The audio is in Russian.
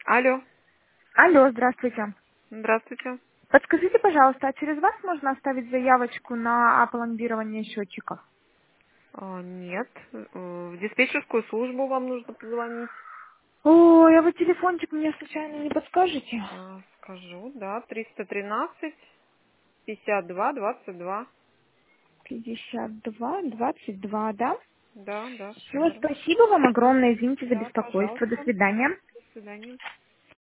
Алло, Алло, здравствуйте. здравствуйте. Подскажите, пожалуйста, а через вас можно оставить заявочку на опломбирование счетчиков? Нет, в диспетчерскую службу вам нужно позвонить. Ой, а вы телефончик мне случайно не подскажете? Скажу, да, 313 52 22. 52-22, да? Да, да, все Все, верно. спасибо вам огромное, извините за Да, беспокойство. До пожалуйста. свидания. До свидания.